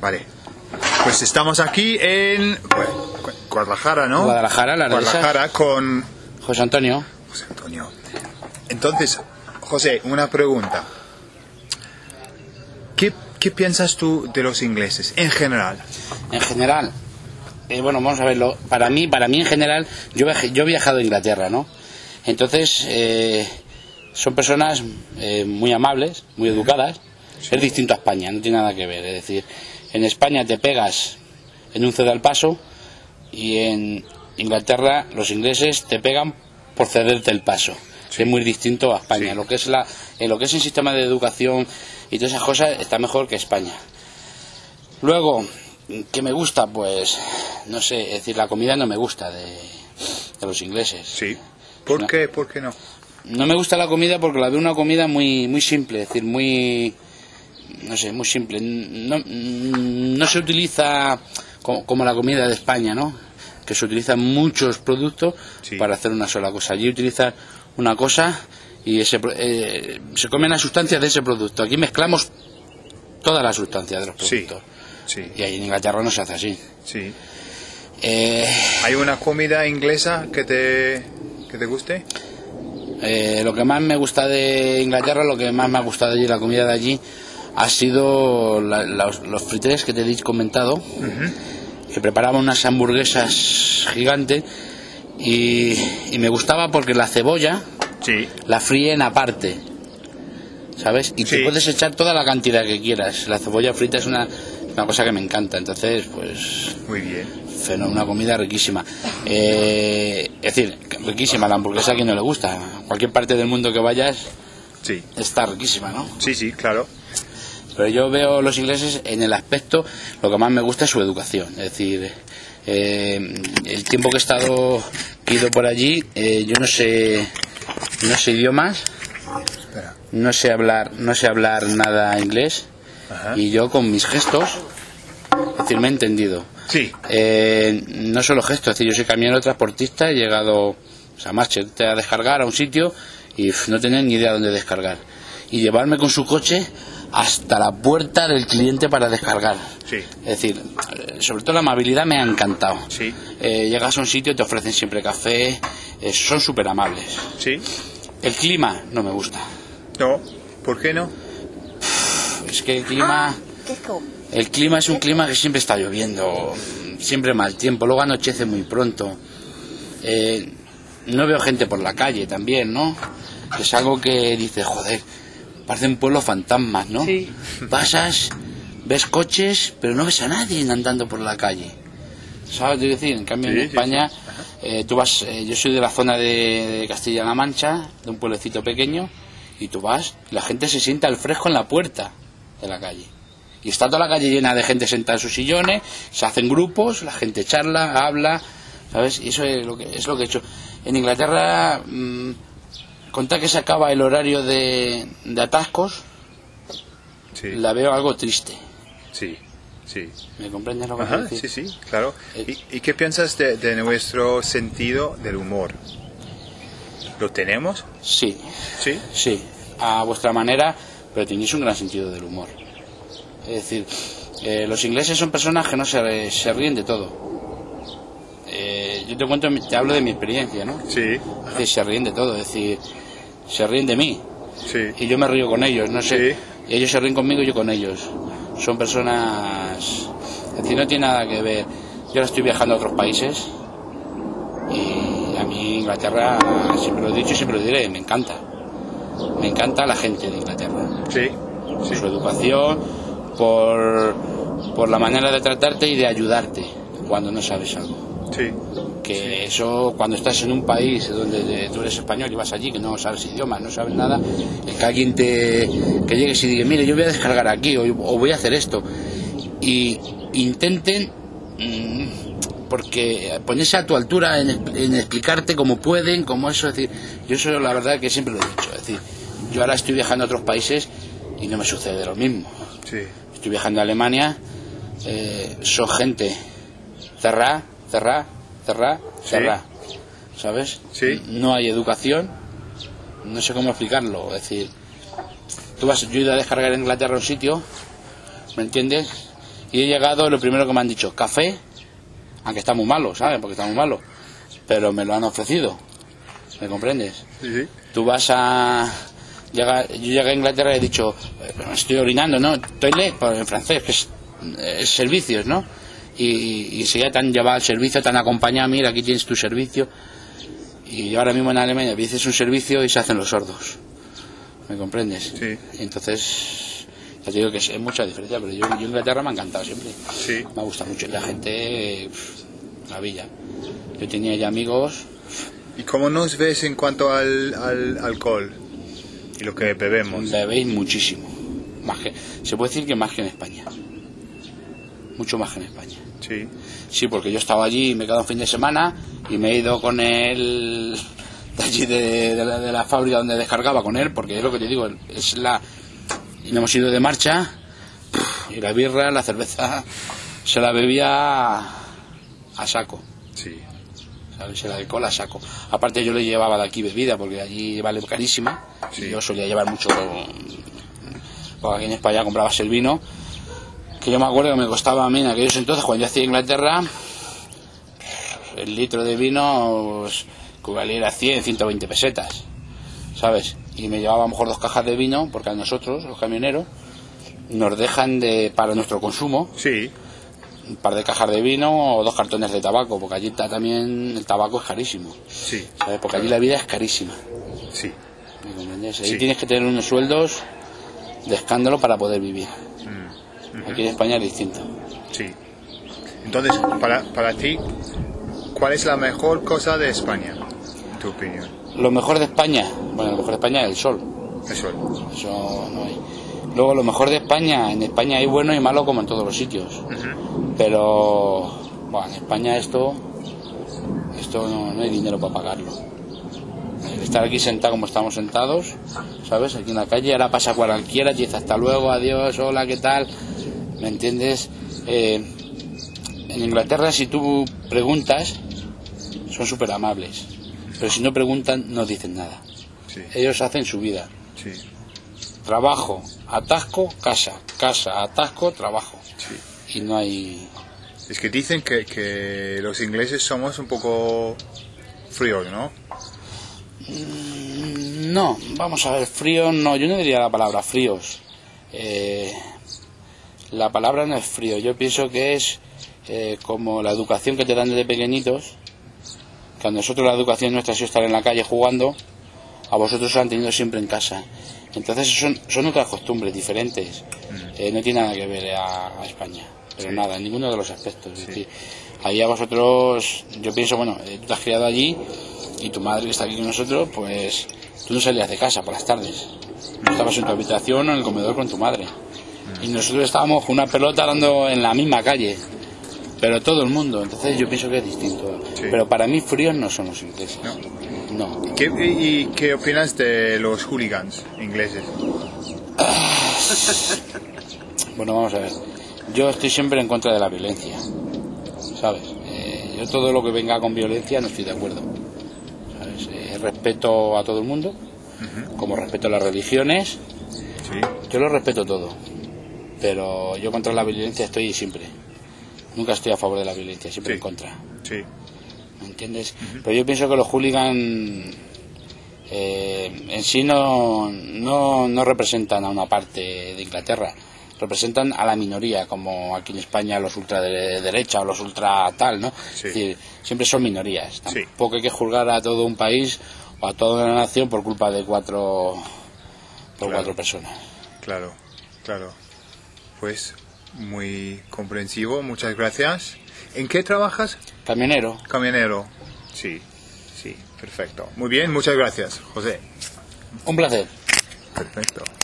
Vale. Pues estamos aquí en Guadalajara, ¿no? Guadalajara, la Guadalajara con José Antonio. José Antonio. Entonces, José, una pregunta. ¿Qué piensas tú de los ingleses en general? En general, bueno, vamos a verlo. Para mí en general, yo he viajado a Inglaterra, ¿no? Entonces, son personas muy amables, muy educadas. Sí. Es distinto a España, no tiene nada que ver. Es decir, en España te pegas en un ceda al paso y en Inglaterra los ingleses te pegan por cederte el paso. Sí. Es muy distinto a España. Sí. Lo que es el sistema de educación y todas esas cosas está mejor que España. Luego, ¿qué me gusta? Pues, no sé, es decir, la comida no me gusta de los ingleses. Sí. ¿Por qué? ¿Por qué no? No me gusta la comida porque la veo una comida muy simple, es decir, muy simple. No se utiliza como la comida de España, ¿no? Que se utilizan muchos productos sí. para hacer una sola cosa. Allí utilizan una cosa y se comen las sustancias de ese producto. Aquí mezclamos todas las sustancias de los productos. Sí. Sí. Y ahí en Inglaterra no se hace así. Sí. ¿Hay una comida inglesa que te guste? Lo que más me gusta de Inglaterra, lo que más me ha gustado allí, la comida de allí, ha sido los frites que te he comentado, que preparaban unas hamburguesas gigantes y me gustaba porque la cebolla sí. la fríen aparte, ¿sabes? Y sí. te puedes echar toda la cantidad que quieras. La cebolla frita es una cosa que me encanta, entonces pues muy bien, una comida riquísima. Es decir, riquísima. La hamburguesa a quien no le gusta, cualquier parte del mundo que vayas sí. está riquísima, ¿no? Sí, sí, claro. Pero yo veo los ingleses en el aspecto, lo que más me gusta es su educación. Es decir, el tiempo que he ido por allí, yo no sé idiomas, no sé hablar nada inglés. Ajá. Y yo con mis gestos, es decir, me he entendido. Sí. No solo gestos, es decir, yo soy camionero transportista, he llegado a Manchester a descargar a un sitio y no tenía ni idea dónde descargar. Y llevarme con su coche hasta la puerta del cliente para descargar. Sí. Es decir, sobre todo la amabilidad me ha encantado. Sí. Llegas a un sitio, te ofrecen siempre café, son súper amables. Sí. El clima no me gusta. No, ¿por qué no? Es que el clima es un clima que siempre está lloviendo, siempre mal tiempo, luego anochece muy pronto. No veo gente por la calle también, ¿no? Es algo que dices, joder, parecen pueblos fantasmas, ¿no? Sí. Pasas, ves coches, pero no ves a nadie andando por la calle. ¿Sabes qué decir? En cambio, sí, en España, sí. Tú vas, yo soy de la zona de Castilla-La Mancha, de un pueblecito pequeño, y tú vas, y la gente se sienta al fresco en la puerta de la calle. Y está toda la calle llena de gente sentada en sus sillones, se hacen grupos, la gente charla, habla, ¿sabes? Y eso es lo que he hecho. En Inglaterra, con tal que se acaba el horario de atascos, sí. la veo algo triste. Sí, sí. ¿Me comprendes lo que quiero decir? Sí, sí, claro. ¿Y qué piensas de nuestro sentido del humor? ¿Lo tenemos? Sí. ¿Sí? Sí, a vuestra manera, pero tenéis un gran sentido del humor. Es decir, los ingleses son personas que no se ríen de todo. Yo te hablo de mi experiencia, ¿no? Sí. Es decir, se ríen de todo, es decir, se ríen de mí. Sí. Y yo me río con ellos, no sé. Sí. Y ellos se ríen conmigo y yo con ellos. Son personas... Es decir, no tiene nada que ver. Yo ahora estoy viajando a otros países y a mí Inglaterra, siempre lo he dicho y siempre lo diré, me encanta. Me encanta la gente de Inglaterra. Sí. Por su educación, por la manera de tratarte y de ayudarte cuando no sabes algo. Sí. Que eso, cuando estás en un país donde tú eres español y vas allí, que no sabes idiomas, no sabes nada, el que alguien que llegue y diga, mire, yo voy a descargar aquí o voy a hacer esto, y intenten porque ponerse a tu altura en explicarte cómo pueden, como eso, es decir, yo eso la verdad que siempre lo he dicho, es decir, yo ahora estoy viajando a otros países y no me sucede lo mismo. Sí. Estoy viajando a Alemania, son gente cerrá, ¿sabes? Sí. No hay educación, no sé cómo explicarlo, es decir, yo he ido a descargar en Inglaterra un sitio, ¿me entiendes? Y he llegado, lo primero que me han dicho, café, aunque está muy malo, ¿sabes? Porque está muy malo, pero me lo han ofrecido, ¿me comprendes? Sí. Tú vas a... yo llegué a Inglaterra y he dicho, me estoy orinando, ¿no? Toilet, en francés, que es servicios, ¿no? Y si ya te han llevado al servicio, te han acompañado, mira, aquí tienes tu servicio. Y ahora mismo en Alemania dices un servicio y se hacen los sordos, ¿me comprendes? Sí. Y entonces, ya te digo que es mucha diferencia, pero yo Inglaterra me ha encantado siempre. Sí. Me gusta mucho, y la gente, la villa. Yo tenía ya amigos. ¿Y cómo nos ves en cuanto al alcohol y lo que bebemos? Bebéis muchísimo, se puede decir que más que en España, mucho más que en España. Sí. Sí, porque yo estaba allí y me he quedado un fin de semana y me he ido con él de allí de la fábrica donde descargaba con él, porque es lo que te digo, y nos hemos ido de marcha y la birra, la cerveza se la bebía a saco. Sí. ¿Sabes? El alcohol a saco. Aparte yo le llevaba de aquí bebida porque allí vale carísima. Sí. Y yo solía llevar mucho, porque aquí en España comprabas el vino, que yo me acuerdo que me costaba a mí en aquellos entonces, cuando yo hacía Inglaterra, el litro de vino pues, equivalía a 100, 120 pesetas, ¿sabes? Y me llevaba a lo mejor 2 cajas de vino, porque a nosotros, los camioneros, nos dejan para nuestro consumo. Sí. Un par de cajas de vino o 2 cartones de tabaco, porque allí también el tabaco es carísimo. Sí. ¿Sabes? Porque allí la vida es carísima. Sí. ¿Me comprendes? Allí Sí. tienes que tener unos sueldos de escándalo para poder vivir. Aquí en España es distinto. Sí. Entonces, para ti, ¿cuál es la mejor cosa de España, en tu opinión? Lo mejor de España, bueno, lo mejor de España es el sol. El sol. Eso no hay. Luego, lo mejor de España, en España hay bueno y malo como en todos los sitios. Pero, bueno, en España esto no hay dinero para pagarlo. El estar aquí sentado como estamos sentados, ¿sabes? Aquí en la calle, ahora pasa cualquiera, te dice hasta luego, adiós, hola, ¿qué tal? ¿Me entiendes? En Inglaterra, si tú preguntas, son súper amables. Pero si no preguntan, no dicen nada. Sí. Ellos hacen su vida. Sí. Trabajo, atasco, casa, atasco, trabajo. Sí. Y no hay... Es que dicen que los ingleses somos un poco fríos, ¿no? No, vamos a ver, frío no, yo no diría la palabra fríos. La palabra no es frío, yo pienso que es como la educación que te dan desde pequeñitos, que a nosotros la educación nuestra ha sido estar en la calle jugando, a vosotros os han tenido siempre en casa. Entonces son otras costumbres diferentes, no tiene nada que ver a España, pero Sí. nada, en ninguno de los aspectos. Sí. Es decir, ahí a vosotros, yo pienso, bueno, tú te has criado allí y tu madre que está aquí con nosotros, pues tú no salías de casa por las tardes, estabas en tu habitación o en el comedor con tu madre. Y nosotros estábamos con una pelota dando en la misma calle, pero todo el mundo, entonces yo pienso que es distinto. Sí. Pero para mí fríos no son los ingleses. No. ¿Y qué opinas de los hooligans ingleses? Bueno, vamos a ver. Yo estoy siempre en contra de la violencia, ¿sabes? Yo todo lo que venga con violencia no estoy de acuerdo, ¿sabes? Respeto a todo el mundo, como respeto a las religiones. Sí. Yo lo respeto todo, pero yo contra la violencia estoy siempre. Nunca estoy a favor de la violencia, siempre Sí. en contra. Sí. ¿Me entiendes? Pero yo pienso que los hooligans en sí no representan a una parte de Inglaterra, representan a la minoría, como aquí en España los ultra de derecha o los ultra tal, ¿no? Sí. Es decir, siempre son minorías. Sí. Tampoco hay que juzgar a todo un país o a toda una nación por culpa de cuatro personas. Claro, claro. Pues muy comprensivo, muchas gracias. ¿En qué trabajas? Camionero. Camionero. Sí, sí, perfecto. Muy bien, muchas gracias, José. Un placer. Perfecto.